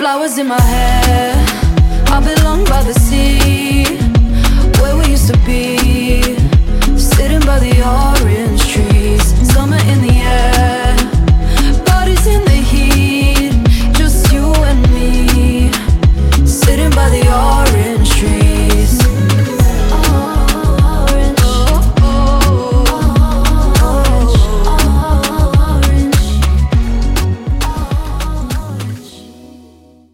Flowers in my hair, I belong by the sea, where we used to be.